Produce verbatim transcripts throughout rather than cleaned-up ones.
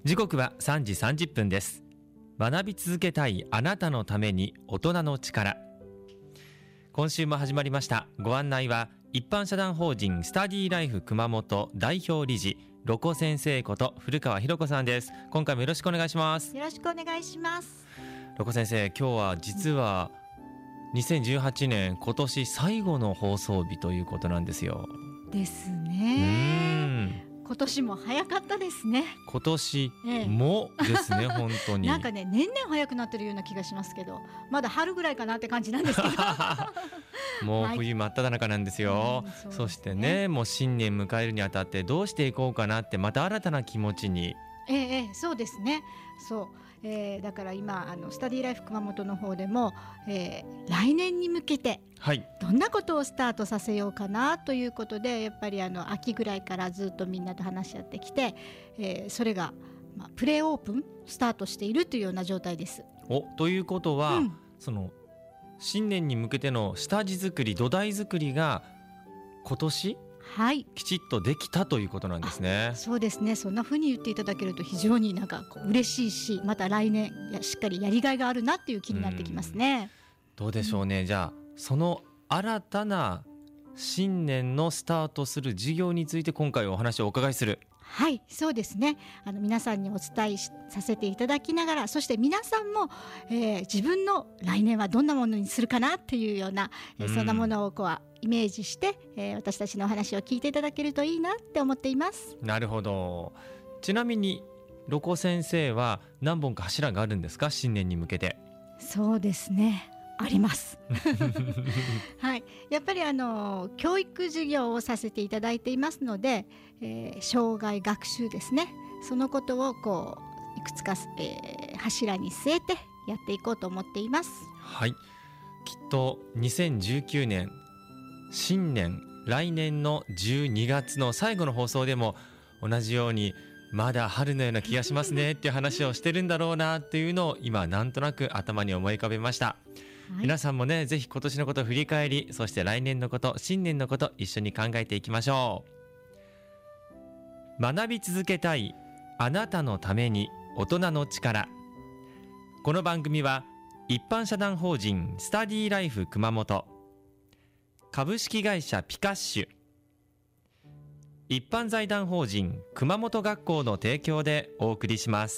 時刻はさんじさんじゅっぷんです。学び続けたいあなたのために大人の力。今週も始まりました。ご案内は一般社団法人スタディライフ熊本代表理事ロコ先生こと古川博子さんです。今回もよろしくお願いします。 よろしくお願いします。 ロコ先生、今日は実はにせんじゅうはちねん今年最後の放送日ということなんですよ。 ですね。うん、今年も早かったですね。 今年もですね、ええ、本当になんかね、年々早くなってるような気がしますけど、まだ春ぐらいかなって感じなんですけどもう冬真っ只中なんですよ、はい、 そ, う そ, ね、そしてね、もう新年迎えるにあたってどうしていこうかなってまた新たな気持ちに。 ええええ、そうですね。そう、えー、だから今あのスタディライフ熊本の方でも、えー、来年に向けてどんなことをスタートさせようかなということで、やっぱりあの秋ぐらいからずっとみんなと話し合ってきて、えー、それが、まあ、プレオープンスタートしているというような状態です。 おということは、うん、その新年に向けての下地作り、土台作りが今年はい、 きちっとできたということなんですね。 そうですね。そんな風に言っていただけると非常になんかこう嬉しいし、また来年やしっかりやりがいがあるなっていう気になってきますね。 どうでしょうね、うん、じゃあその新たな新年のスタートする事業について今回お話をお伺いする。 はい、そうですね。あの皆さんにお伝えさせていただきながら、そして皆さんも、えー、自分の来年はどんなものにするかなっていうような、うん、そんなものをこうイメージして、えー、私たちのお話を聞いていただけるといいなって思っています。 なるほど。ちなみにロコ先生は何本か柱があるんですか、新年に向けて。 そうですね、ありますはい、やっぱりあの教育事業をさせていただいていますので、えー、生涯学習ですね、そのことをこういくつか、えー、柱に据えてやっていこうと思っています。 はい、きっとにせんじゅうきゅうねん新年、来年のじゅうにがつの最後の放送でも同じようにまだ春のような気がしますねっていう話をしてるんだろうなっていうのを今なんとなく頭に思い浮かべました。はい、皆さんもね、ぜひ今年のことを振り返り、そして来年のこと、新年のこと一緒に考えていきましょう。学び続けたいあなたのために大人の力。この番組は一般社団法人スタディライフ熊本、株式会社ピカッシュ、一般財団法人熊本学校の提供でお送りします。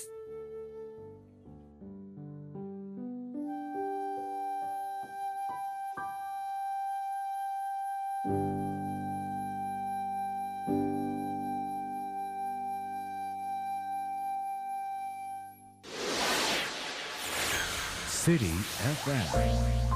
シティ エフエム。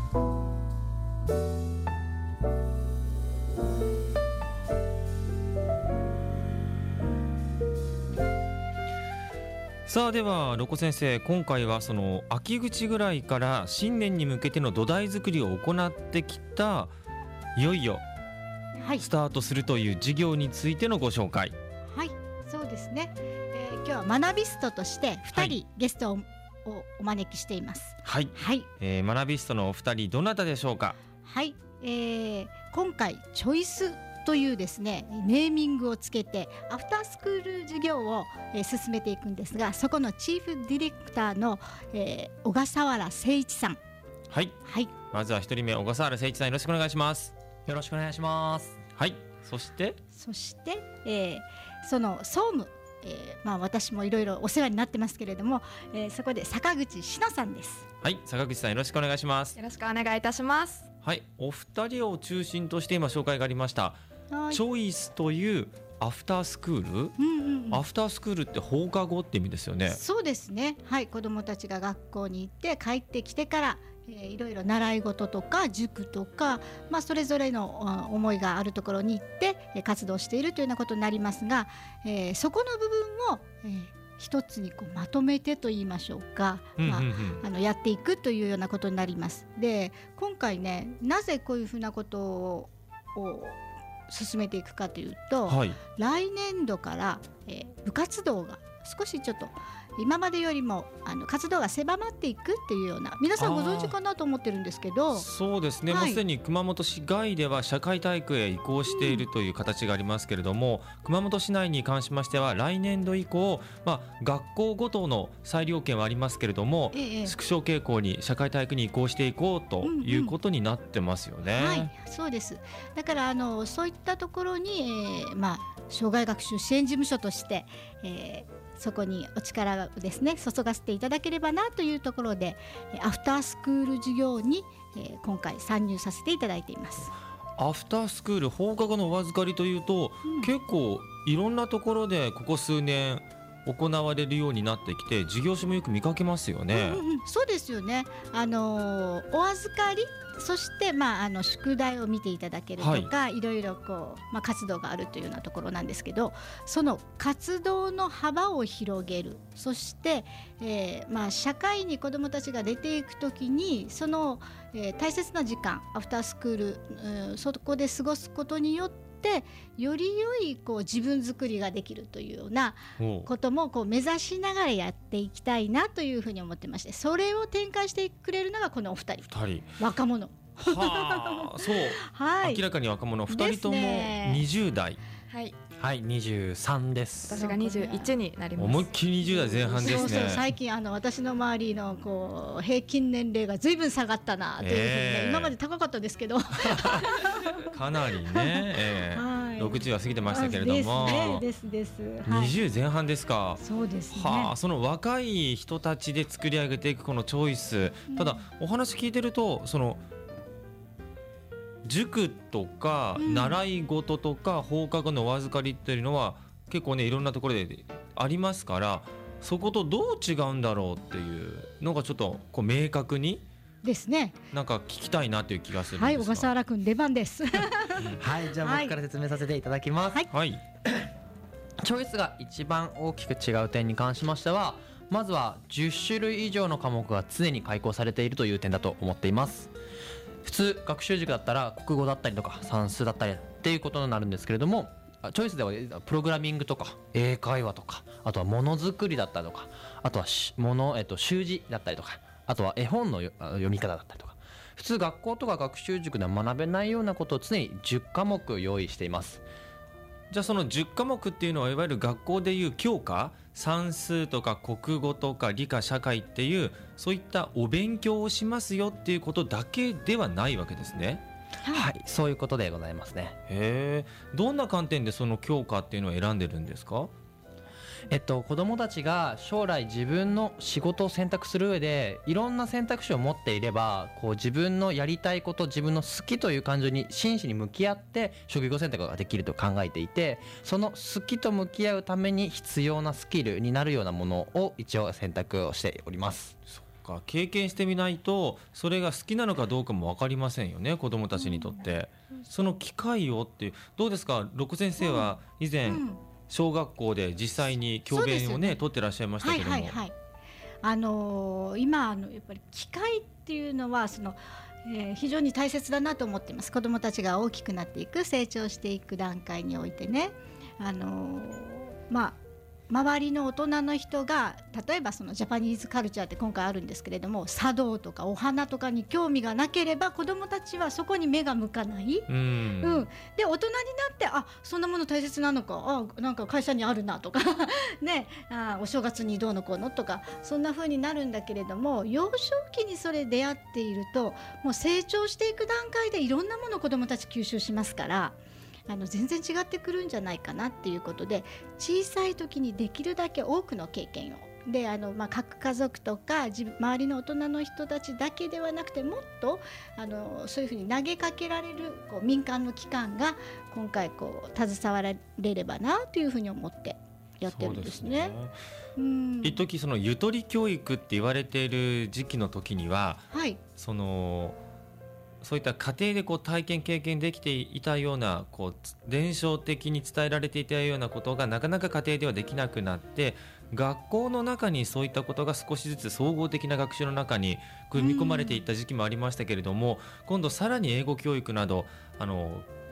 さあ、ではロコ先生、今回はその秋口ぐらいから新年に向けての土台作りを行ってきた、いよいよスタートするという事業についてのご紹介。 はい、そうですね、えー、今日は学びストとしてふたり、はい、ゲストををお招きしています。 はい、はい、えー、学びストのお二人、どなたでしょうか。 はい、えー、今回チョイスというですね、ネーミングをつけてアフタースクール事業を、えー、進めていくんですが、そこのチーフディレクターの、えー、小笠原誠一さん。 はい、はい、まずは一人目、小笠原誠一さん、よろしくお願いします。 よろしくお願いします。 はい、そしてそして、えー、その総務、えーまあ、私もいろいろお世話になってますけれども、えー、そこで坂口志乃さんです。 はい、坂口さん、よろしくお願いします。 よろしくお願いいたします。 はい、お二人を中心として今紹介がありましたチョイスというアフタースクール、うんうんうん、アフタースクールって放課後って意味ですよね。 そうですね、はい、子どもたちが学校に行って帰ってきてから、えー、いろいろ習い事とか塾とか、まあ、それぞれの思いがあるところに行って活動しているというようなことになりますが、えー、そこの部分を、えー一つにこうまとめてと言いましょうか、まあ、あのやっていくというようなことになります。で、今回ね、なぜこういうふうなことを進めていくかというと、はい、来年度から、えー、部活動が少しちょっと、 今までよりもあの活動が狭まっていくっていうような、皆さんご存知かなと思ってるんですけど、 そうですね、 はい、 もうすでに熊本市外では社会体育へ移行しているという形がありますけれども、うん、熊本市内に関しましては来年度以降、まあ、学校ごとの裁量権はありますけれども、ええ、縮小傾向に社会体育に移行していこうということになってますよね。 うんうん、はい、そうです。だからあのそういったところに、えーまあ、障害学習支援事務所として、えーそこにお力をですね注がせていただければなというところで、アフタースクール事業に、えー、今回参入させていただいています。 アフタースクール放課後のお預かりというと、うん、結構いろんなところでここ数年行われるようになってきて、事業所もよく見かけますよね。 うんうん、そうですよね。あのー、お預かり、そして、まあ、あの宿題を見ていただけるとか、はい、いろいろこう、まあ、活動があるというようなところなんですけど、その活動の幅を広げる、そして、えーまあ、社会に子どもたちが出ていくときにその、えー、大切な時間、アフタースクール、うん、そこで過ごすことによってより良いこう自分作りができるというようなこともこう目指しながらやっていきたいなというふうに思ってまして、それを展開してくれるのがこのお二人、 二人若者はあ、そう、はい、明らかに若者、ふたりともにじゅう代、 はいはい、にじゅうさんです。私がにじゅういちになります。 思いっきりにじゅう代前半ですね。 そうそう、最近あの私の周りのこう平均年齢がずいぶん下がったなというふうに、ね、えー、今まで高かったですけどかなりね、えーはい、ろくじゅうは過ぎてましたけれども、 ですね、ですです、 はい、にじゅう前半ですか。 そうですね。 はあ、その若い人たちで作り上げていくこのチョイス、うん、ただお話聞いてるとその塾とか習い事とか放課後のお預かりっていうのは結構ねいろんなところでありますから、そことどう違うんだろうっていうのがちょっとこう明確にですね、なんか聞きたいなという気がするんですが。 はい、小笠原くん出番ですはい、じゃあ僕から説明させていただきます。 はい、はい、 チョイスが一番大きく違う点に関しましては、まずはじゅっしゅるい以上の科目が常に開講されているという点だと思っています。普通学習塾だったら国語だったりとか算数だったりっていうことになるんですけれども、チョイスではプログラミングとか英会話とか、あとはものづくりだったりとか、あとはもの、えっと、習字だったりとか、あとは絵本の読み方だったりとか、普通学校とか学習塾では学べないようなことを常にじゅっかもく用意しています。 じゃあそのじゅっかもくっていうのはいわゆる学校でいう教科、算数とか国語とか理科社会っていうそういったお勉強をしますよっていうことだけではないわけですね。 はい、はい、そういうことでございますね。 へえ、どんな観点でその教科っていうのを選んでるんですか？ えっと、子どもたちが将来自分の仕事を選択する上でいろんな選択肢を持っていれば、こう自分のやりたいこと、自分の好きという感情に真摯に向き合って職業選択ができると考えていて、その好きと向き合うために必要なスキルになるようなものを一応選択をしております。 そっか、経験してみないとそれが好きなのかどうかも分かりませんよね、子どもたちにとって、うん、その機会をっていう。どうですか、六先生は以前、うんうん、小学校で実際に教鞭をね、取ってらっしゃいましたけども、はいはいはい、 あのー、今あのやっぱり機会っていうのはその、えー、非常に大切だなと思っています。子どもたちが大きくなっていく、成長していく段階においてね、あのー、まあ周りの大人の人が例えばそのジャパニーズカルチャーって今回あるんですけれども、茶道とかお花とかに興味がなければ子どもたちはそこに目が向かない、うん、うん、で大人になってあそんなもの大切なのか、あなんか会社にあるなとかね、あお正月にどうのこうのとかそんな風になるんだけれども、幼少期にそれ出会っているともう成長していく段階でいろんなものを子どもたち吸収しますから、あの全然違ってくるんじゃないかなっていうことで、小さい時にできるだけ多くの経験をであの、まあ、各家族とか自分周りの大人の人たちだけではなくて、もっとあのそういうふうに投げかけられるこう民間の機関が今回こう携われればなというふうに思ってやってるんですね。 うん、一時そのゆとり教育って言われている時期の時には、はい、そのそういった家庭でこう体験経験できていたようなこう伝承的に伝えられていたようなことがなかなか家庭ではできなくなって、学校の中にそういったことが少しずつ総合的な学習の中に組み込まれていった時期もありましたけれども、今度さらに英語教育などあの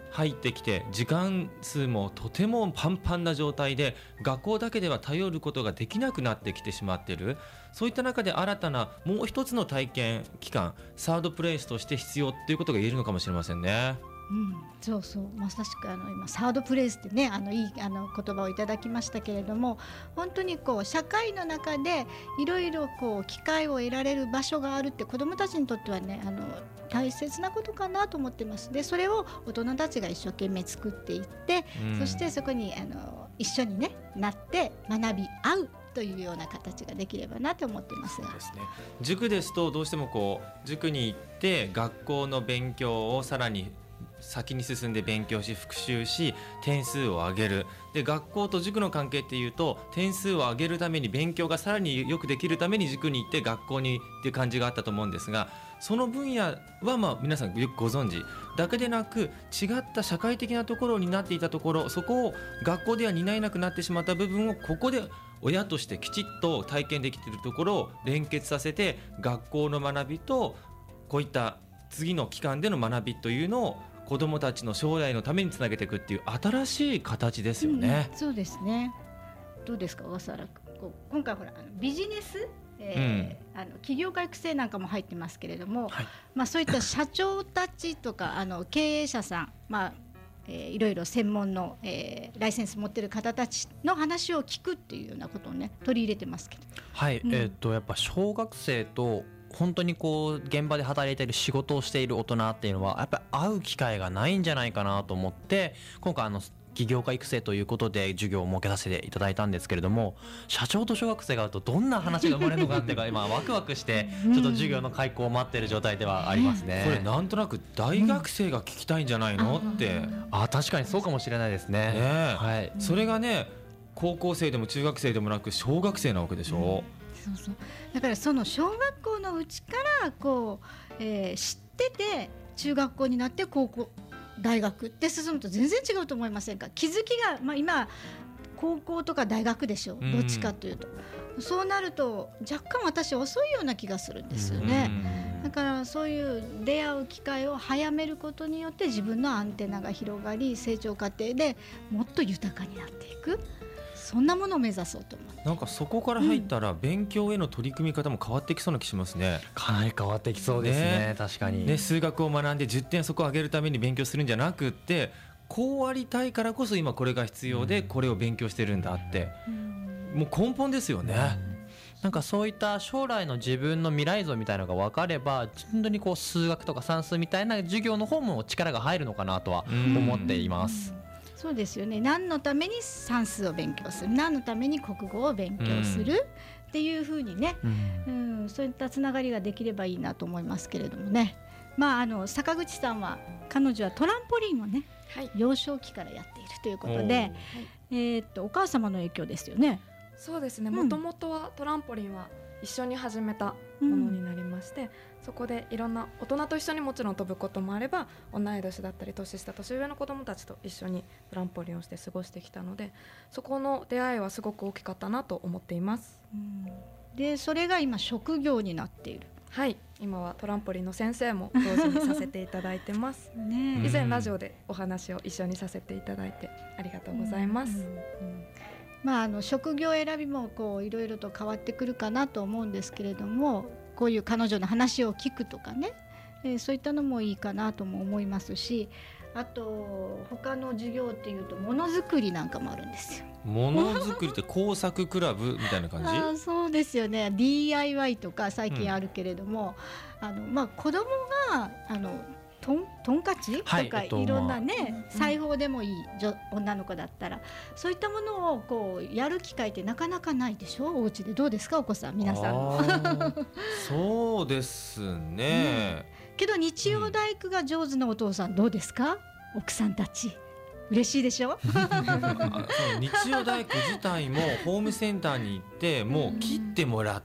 入ってきて時間数もとてもパンパンな状態で学校だけでは頼ることができなくなってきてしまっている。そういった中で新たなもう一つの体験期間サードプレイスとして必要っていうことが言えるのかもしれませんね。 うん、そうそうまさしくあの今サードプレイスってねあのいいあの言葉をいただきましたけれども本当にこう社会の中でいろいろこう機会を得られる場所があるって子どもたちにとってはねあの大切なことかなと思ってます。でそれを大人たちが一生懸命作っていって、うん、そしてそこにあの一緒に、ね、なって学び合うというような形ができればなと思っていますが。 そうですね、塾ですとどうしてもこう塾に行って学校の勉強をさらに先に進んで勉強し復習し点数を上げる。で学校と塾の関係っていうと点数を上げるために勉強がさらによくできるために塾に行って学校にっていう感じがあったと思うんですが、その分野はまあ皆さんよくご存知だけでなく違った社会的なところになっていたところ、そこを学校では担えなくなってしまった部分をここで親としてきちっと体験できているところを連結させて学校の学びとこういった次の期間での学びというのを子どもたちの将来のためにつなげていくっていう新しい形ですよね、 うん、そうですね。どうですか小笠原君、今回ほらあのビジネス、えーうん、あの起業家育成なんかも入ってますけれども、はいまあ、そういった社長たちとかあの経営者さん、まあえー、いろいろ専門の、えー、ライセンス持ってる方たちの話を聞くっていうようなことをね取り入れてますけど、 はい、うん、えー、っとやっぱ小学生と本当にこう現場で働いている仕事をしている大人っていうのはやっぱり会う機会がないんじゃないかなと思って今回あの起業家育成ということで授業を設けさせていただいたんですけれども、社長と小学生が会うとどんな話が生まれるのかっていうか今ワクワクしてちょっと授業の開講を待っている状態ではありますね。 これなんとなく大学生が聞きたいんじゃないのって、 あ確かにそうかもしれないですね。 ね、 はい、 それがね高校生でも中学生でもなく小学生なわけでしょ、 うん、そうそうだからその小学校のうちからこう、えー、知ってて中学校になって高校大学って進むと全然違うと思いませんか。気づきが、まあ、今高校とか大学でしょ、どっちかというと、うん、そうなると若干私遅いような気がするんですよね、うん、だからそういう出会う機会を早めることによって自分のアンテナが広がり成長過程でもっと豊かになっていく、そんなものを目指そうと思う。 なんかそこから入ったら勉強への取り組み方も変わってきそうな気しますね。 かなり変わってきそうですね、ね確かに、 ね、数学を学んでじゅってんそこを上げるために勉強するんじゃなくってこうありたいからこそ今これが必要でこれを勉強してるんだって、うん、もう根本ですよね、 うん、なんかそういった将来の自分の未来像みたいなのが分かれば本当にこう数学とか算数みたいな授業の方も力が入るのかなとは思っています、うんそうですよね。何のために算数を勉強する、何のために国語を勉強する、うん、っていうふうにね、うんうん、そういったつながりができればいいなと思いますけれどもね。まああの坂口さんは彼女はトランポリンをね、はい、幼少期からやっているということで、はい、えー、っとお母様の影響ですよね。 そうですね。もともとはトランポリンは一緒に始めたものになりまして、うん、そこでいろんな大人と一緒にもちろん飛ぶこともあれば同い年だったり年下年上の子どもたちと一緒にトランポリンをして過ごしてきたのでそこの出会いはすごく大きかったなと思っています、 うん、でそれが今職業になっている。 はい、今はトランポリンの先生も同時にさせていただいてますね。以前ラジオでお話を一緒にさせていただいてありがとうございます、うんうんうん、 まあ、あの職業選びもこういろいろと変わってくるかなと思うんですけれどもこういう彼女の話を聞くとかね、えー、そういったのもいいかなとも思いますし、あと他の授業っていうとものづくりなんかもあるんですよ。 ものづくりって工作クラブみたいな感じあそうですよね。 ディーアイワイ とか最近あるけれども、うん、あのまあ、子供があのトン、トンカチとか、はいえっと、いろんなね、まあ、裁縫でもいい女、女の子だったらそういったものをこうやる機会ってなかなかないでしょ。お家でどうですかお子さん皆さんそうですね、 うん、けど日曜大工が上手なお父さんどうですか、うん、奥さんたち嬉しいでしょその日曜大工自体もホームセンターに行ってもう切ってもらって、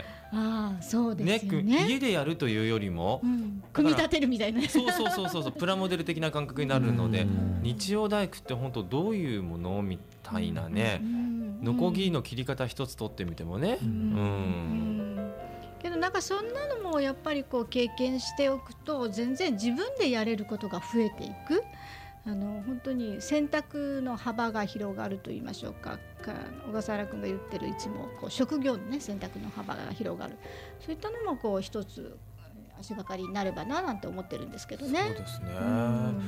うん、ああそうですよね。 家でやるというよりも、うん、 組み立てるみたいなそうそうそうそうそうプラモデル的な感覚になるので日曜大工って本当どういうものみたいなね、ノコギリの切り方一つ取ってみてもね、うんうん、 けどなんかそんなのもやっぱりこう経験しておくと全然自分でやれることが増えていく。 あの本当に選択の幅が広がると言いましょうか、か小笠原君が言ってるいつもこう職業の、ね、選択の幅が広がる、そういったのもこう一つ足がかりになればななんて思ってるんですけどね。 そうですね、 うん、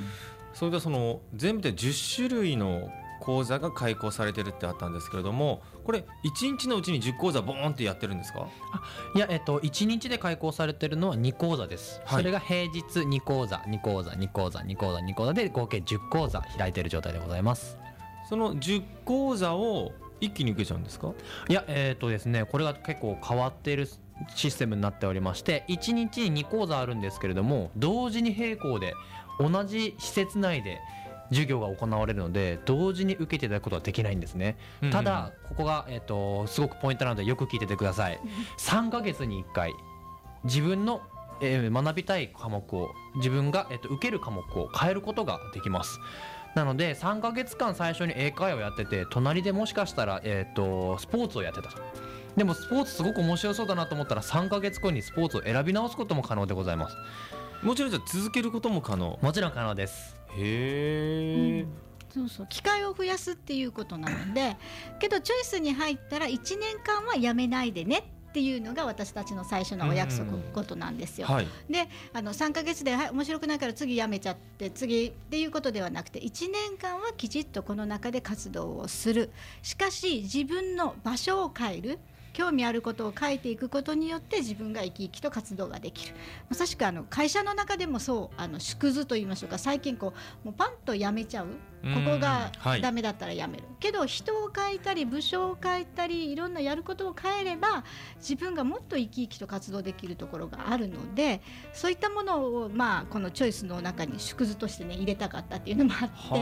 それではその全部でじゅっしゅるいの講座が開講されてるってあったんですけれども、これいちにちのうちにじゅっこうざボーンってやってるんですか？ いや、えっと、いちにちで開講されてるのはにこうざです、 はい、 それが平日にこうざにこうざにこうざにこうざにこうざで合計じゅっこうざ開いている状態でございます。 そのじゅっこうざを一気に受けちゃうんですか？ いや、えっとですね、これが結構変わっているシステムになっておりまして、いちにちににこうざあるんですけれども、同時に並行で同じ施設内で授業が行われるので同時に受けていただくことはできないんですね、うんうん、ただここが、えーと、すごくポイントなのでよく聞いててください。さんかげつにいっかい自分の、えー、学びたい科目を自分が、えーと、受ける科目を変えることができます。なのでさんかげつかん最初に英会話をやってて、隣でもしかしたら、えーと、スポーツをやってたと。でもスポーツすごく面白そうだなと思ったらさんかげつごにスポーツを選び直すことも可能でございます。 もちろんじゃあ続けることも可能？ もちろん可能です。 へー、うん、 そうそう、機会を増やすっていうことなので、けどチョイスに入ったらいちねんかんはやめないでねっていうのが私たちの最初のお約束ことなんですよ、 はい、 であのさんかげつで、はい、面白くないから次やめちゃって次っていうことではなくて、いちねんかんはきちっとこの中で活動をする。しかし自分の場所を変える、興味あることを書いていくことによって自分が生き生きと活動ができる。まさしくあの会社の中でもそう、あの縮図といいましょうか、最近こうもうパンとやめちゃう、ここがダメだったらやめる、はい、けど人を変えたり部署を変えたりいろんなやることを変えれば自分がもっと生き生きと活動できるところがあるので、そういったものを、まあ、このチョイスの中に縮図として、ね、入れたかったっていうのもあって、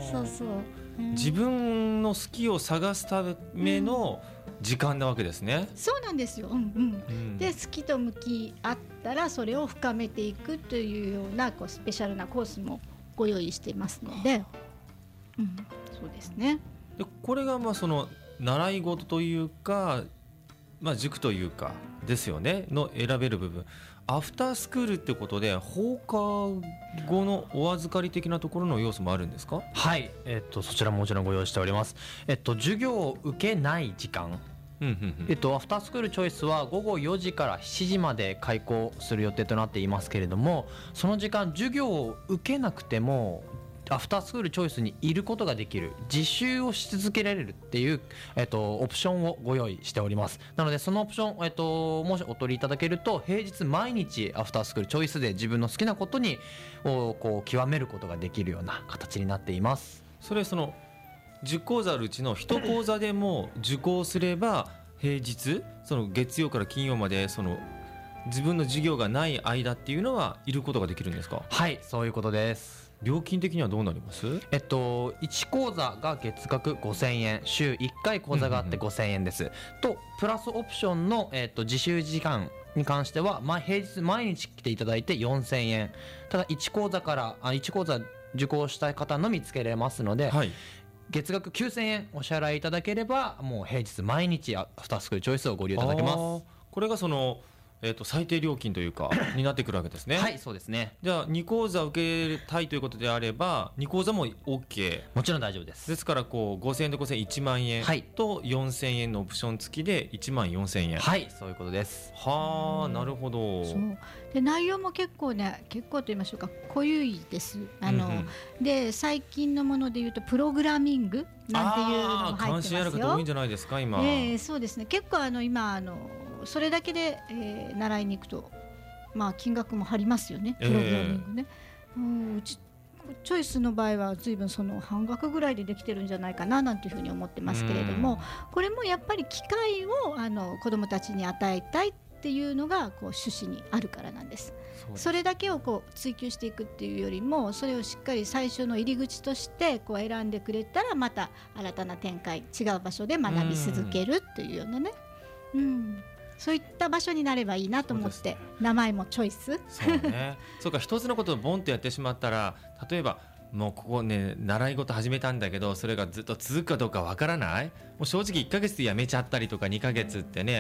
そうそう、うん、 自分の好きを探すための、うん時間なわけですね。 そうなんですよ、うんうんうん、で好きと向き合ったらそれを深めていくというようなこうスペシャルなコースもご用意していますので、うん、そうですね。 でこれがまあその習い事というか、まあ、塾というかですよねの選べる部分、アフタースクールってことで放課後のお預かり的なところの要素もあるんですか？ はい、えっと、そちらももちろんご用意しております。えっと、授業を受けない時間、うんうんうん、えっと、アフタースクールチョイスはごごよじからしちじまで開講する予定となっていますけれども、その時間授業を受けなくてもアフタースクールチョイスにいることができる、自習をし続けられるっていう、えっと、オプションをご用意しております。なのでそのオプション、えっと、もしお取りいただけると平日毎日アフタースクールチョイスで自分の好きなことにをこう極めることができるような形になっています。 それそのじゅっこうざあるうちのいち講座でも受講すれば平日その月曜から金曜までその自分の授業がない間っていうのはいることができるんですか？ はい、そういうことです。 料金的にはどうなります？ えっと、いち講座が月額ごせんえん、週いっかい講座があってごせんえんです、うんうんうん、とプラスオプションの、えっと、自習時間に関しては、まあ、平日毎日来ていただいてよんせんえん、ただいち講座からあいち講座受講したい方のみつけれますので、はい、月額きゅうせんえんお支払いいただければもう平日毎日アフタースクールチョイスをご利用いただけます。 これがそのえー、と最低料金というかになってくるわけですね。 はい、そうですね。 じゃあに講座受けたいということであればに講座も OK？ もちろん大丈夫です。 ですからこうごせんえんとごせんえんいちまんえんとよんせんえんのオプション付きでいちまんよんせんえん。 はい、そういうことです。 はあ、なるほど。 そうで内容も結構ね、結構と言いましょうか、濃ゆいです。あの、うんうん、で最近のものでいうとプログラミングなんていうのも入ってますよ。 関心ある方多いんじゃないですか今。 えー、そうですね。結構あの今あのそれだけで、えー、習いに行くと、まあ、金額も張りますよね、プログラミングね、えー、うん、うちチョイスの場合は随分その半額ぐらいでできてるんじゃないかななんていうふうに思ってますけれども、これもやっぱり機会をあの子どもたちに与えたいっていうのがこう趣旨にあるからなんです。それだけをこう追求していくっていうよりも、それをしっかり最初の入り口としてこう選んでくれたら、また新たな展開、違う場所で学び続けるっていうようなね、うん、そういった場所になればいいなと思って、ね、名前もチョイス。 そうね。そうか、一つのことをボンとやってしまったら、例えばもうここね習い事始めたんだけどそれがずっと続くかどうかわからない、もう正直いっかげつでやめちゃったりとかにかげつってね、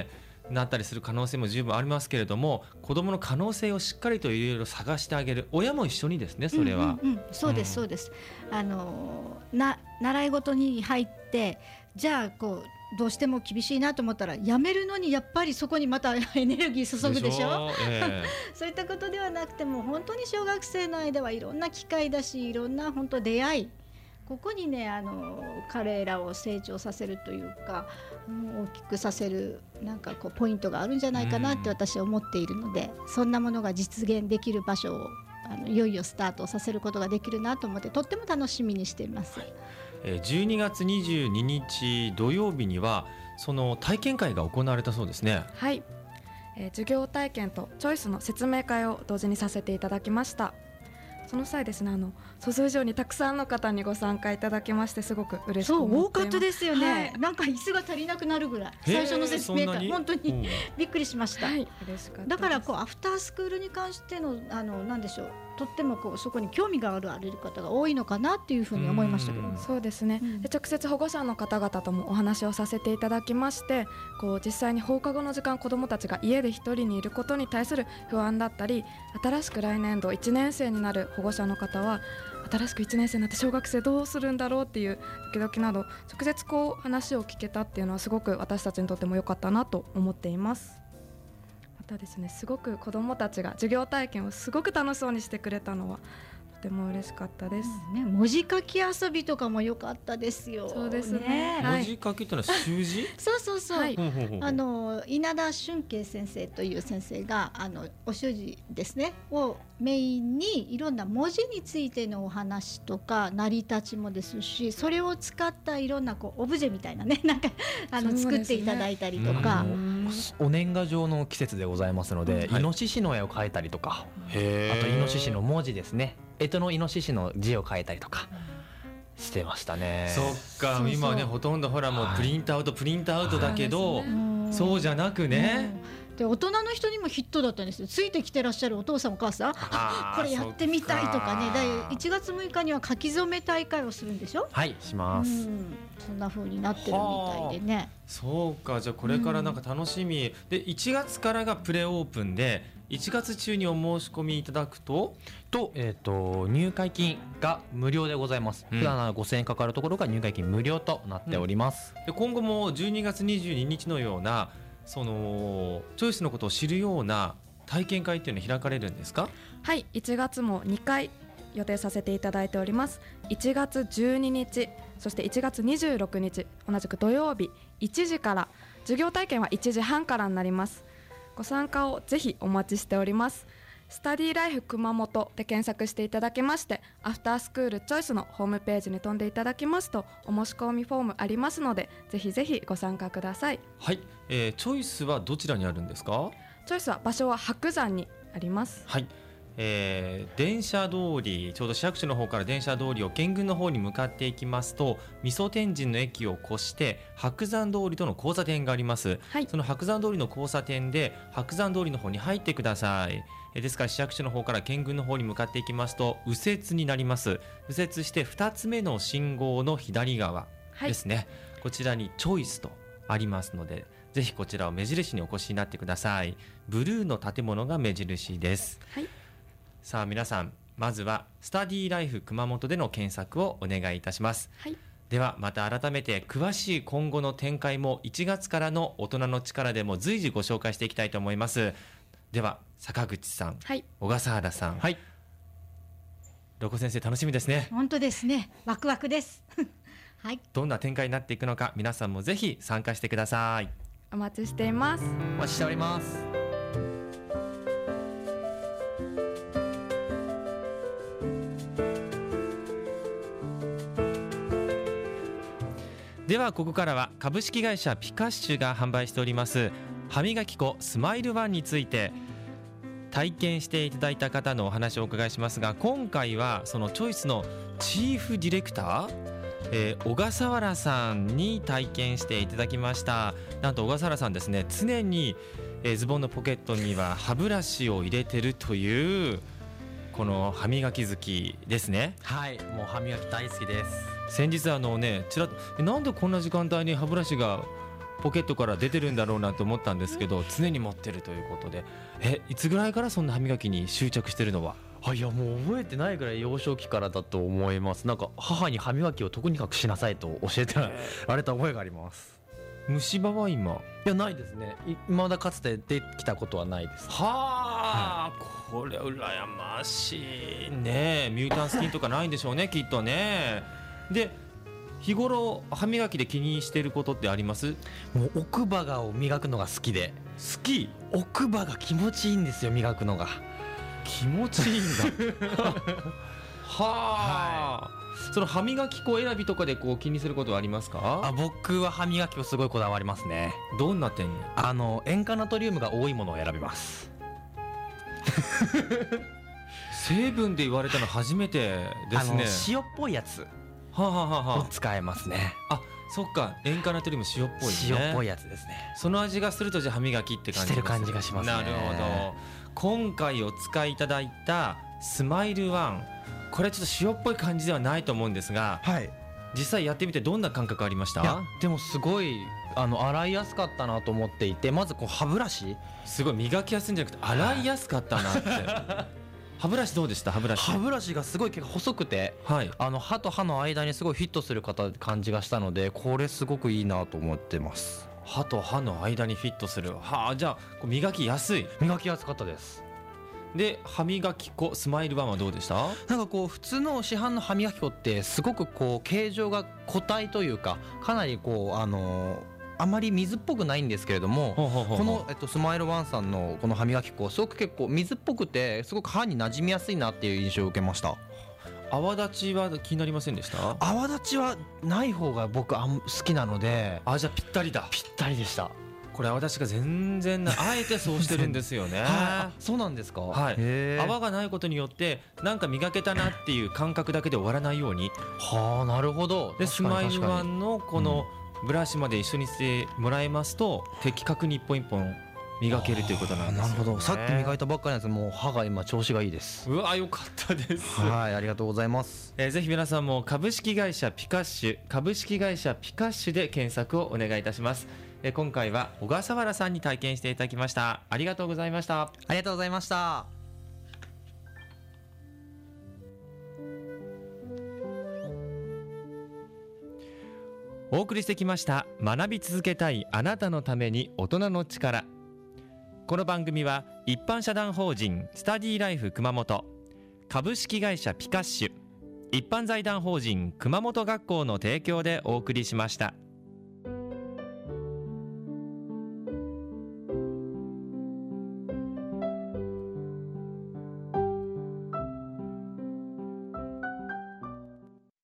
なったりする可能性も十分ありますけれども、子どもの可能性をしっかりといろいろ探してあげる、親も一緒にですね、それは、 うんうんうん、そうですそうです、あのな習い事に入ってじゃあこうどうしても厳しいなと思ったらやめるのにやっぱりそこにまたエネルギー注ぐでしょ、えー、そういったことではなくても本当に小学生の間はいろんな機会だし、いろんな本当出会い、ここにねあの彼らを成長させるというか、うん、大きくさせるなんかこうポイントがあるんじゃないかなって私は思っているので、そんなものが実現できる場所をあのいよいよスタートさせることができるなと思ってとっても楽しみにしています。はい、 じゅうにがつにじゅうににち土曜日にはその体験会が行われたそうですね。 はい、えー、授業体験とチョイスの説明会を同時にさせていただきました。その際ですね、あの想像以上にたくさんの方にご参加いただきましてすごく嬉しく思っています。 そう多かったですよね、はい、なんか椅子が足りなくなるぐらい最初の説明会本当にびっくりしました、はい、嬉しかったです。だからこうアフタースクールに関してのあのなんでしょう、とってもこうそこに興味があるある方が多いのかなっていうふうに思いましたけど、 そうですね、うん、で直接保護者の方々ともお話をさせていただきまして、こう実際に放課後の時間子どもたちが家で一人にいることに対する不安だったり、新しく来年度いちねん生になる保護者の方は新しくいちねん生になって小学生どうするんだろうっていうドキドキなど直接こう話を聞けたっていうのはすごく私たちにとっても良かったなと思っています。またですね、すごく子どもたちが授業体験をすごく楽しそうにしてくれたのはとても嬉しかったです、 うんね、文字書き遊びとかも良かったですよ。 そうですね、 文字書きというのは習字そうそうそう、はい、 ほうほうほう、 あの稲田俊慶先生という先生があのお習字ですねをメインにいろんな文字についてのお話とか成り立ちもですし、それを使ったいろんなこうオブジェみたいなねなんかあの、ね、作っていただいたりとか、 お年賀状の季節でございますので、うん、はい、イノシシの絵を描いたりとか、へあとイノシシの文字ですね、干支のイノシシの字を書いたりとかしてましたね。 そっか、そうそう、今はねほとんどほらもうプリントアウト、はい、プリントアウトだけど、はい、そうじゃなくね、 うん、で大人の人にもヒットだったんですよ。ついてきてらっしゃるお父さんお母さんこれやってみたいとかね。だいいちがつむいかには書き初め大会をするんでしょ。 はいします、うん、 そんな風になってるみたいでね。 そうか、じゃあこれからなんか楽しみ、うん、でいちがつからがプレオープンでいちがつ中にお申し込みいただくとと、えー、と入会金が無料でございます、うん、普段はごせんえんかかるところが入会金無料となっております、 うん、で今後もじゅうにがつにじゅうににちのようなそのチョイスのことを知るような体験会っていうのは開かれるんですか？ はい、いちがつもにかい予定させていただいております。いちがつじゅうににち、そしていちがつにじゅうろくにち同じく土曜日いちじから、授業体験はいちじはんからになります。ご参加をぜひお待ちしております。スタディライフ熊本で検索していただきまして、アフタースクールチョイスのホームページに飛んでいただきますとお申し込みフォームありますので、ぜひぜひご参加ください。 はい、えー、チョイスはどちらにあるんですか？ チョイスは場所は白山にあります。 はい、えー、電車通り、ちょうど市役所の方から電車通りを県軍の方に向かっていきますと、味噌天神の駅を越して白山通りとの交差点があります、はい、その白山通りの交差点で白山通りの方に入ってください。えー、ですから市役所の方から県軍の方に向かっていきますと右折になります。右折してふたつめの信号の左側ですね、はい、こちらにチョイスとありますので、ぜひこちらを目印にお越しになってください。ブルーの建物が目印です、はい。さあ皆さん、まずはスタディライフ熊本での検索をお願いいたします、はい。ではまた改めて詳しい今後の展開もいちがつからの大人の力でも随時ご紹介していきたいと思います。では坂口さん、はい、小笠原さん、はい、ロコ先生楽しみですね。 本当ですね、ワクワクですはい、 どんな展開になっていくのか皆さんもぜひ参加してください。 お待ちしています。 お待ちしております。 ではここからは株式会社ピカッシュが販売しております歯磨き粉スマイルワンについて体験していただいた方のお話をお伺いしますが、今回はそのチョイスのチーフディレクター、えー、小笠原さんに体験していただきました。なんと小笠原さんですね、常に、えー、ズボンのポケットには歯ブラシを入れてるというこの歯磨き好きですね。 はい、もう歯磨き大好きです。 先日あのね、ちらっとなんでこんな時間帯に歯ブラシがポケットから出てるんだろうなと思ったんですけど、常に持ってるということで、えいつぐらいからそんな歯磨きに執着してるのは？ あ、いやもう覚えてないぐらい幼少期からだと思います。なんか母に歯磨きをとにかくしなさいと教えてられた覚えがあります。 虫歯は今？ いやないですね。いまだかつて出てきたことはないです。 はあ、これ羨ましいね。ミュータンス菌とかないんでしょうねきっとね。で日頃歯磨きで気にしていることってあります？ もう奥歯がを磨くのが好きで、 好き？ 奥歯が気持ちいいんですよ、磨くのが。 気持ちいいんだはあ、その歯磨き粉選びとかでこう気にすることはありますか？ あ、僕は歯磨きをすごいこだわりますね。 どんな点に？ あの塩化ナトリウムが多いものを選びます。 成分で言われたの初めてですね。 あの塩っぽいやつはあ、はあはあをは使えますね。 あ、あ、そっか、塩化ナトリウム塩っぽいね。 塩っぽいやつですね。 その味がするとじゃあ歯磨きって感じしてる感じがしますね。 なるほど。今回お使いいただいたスマイルワン、これちょっと塩っぽい感じではないと思うんですが、 はい。 実際やってみてどんな感覚ありました？ いやでもすごいあの洗いやすかったなと思っていて、まずこう歯ブラシすごい磨きやすいんじゃなくて洗いやすかったなって歯ブラシどうでした？歯ブラシ。 歯ブラシがすごい結構細くて、 はい、 あの歯と歯の間にすごいフィットする方感じがしたので、これすごくいいなと思ってます。 歯と歯の間にフィットする。はあ、じゃあこう磨きやすい。 磨きやすかったです。 で歯磨き粉スマイルワンはどうでした？ なんかこう普通の市販の歯磨き粉ってすごくこう形状が固体というか、かなりこうあのーあまり水っぽくないんですけれども、 ほうほうほうほう、 この、えっと、スマイルワンさんのこの歯磨き粉すごく結構水っぽくてすごく歯に馴染みやすいなっていう印象を受けました。 泡立ちは気になりませんでした？ 泡立ちはない方が僕あん好きなので、 あ、じゃあぴったりだ。 ぴったりでした。 これ泡立ちが全然ないあえてそうしてるんですよねはい、あ、そうなんですか。 はい、 へー。 泡がないことによってなんか磨けたなっていう感覚だけで終わらないように。 はあ、なるほど。 でス確かマイルワに確かに。 ンのこのブラシまで一緒にしてもらえますと的確に一本一本磨けるということなんですよね。 なるほど。さっき磨いたばっかりのやつもう歯が今調子がいいです。 うわ、よかったです。 はい、ありがとうございます。 えーぜひ皆さんも株式会社ピカッシュ株式会社ピカッシュで検索をお願いいたします。えー今回は小笠原さんに体験していただきました。ありがとうございました。 ありがとうございました。 お送りしてきました学び続けたいあなたのために大人の力。この番組は一般社団法人スタディライフ熊本、株式会社ピカッシュ、一般財団法人熊本学校の提供でお送りしました。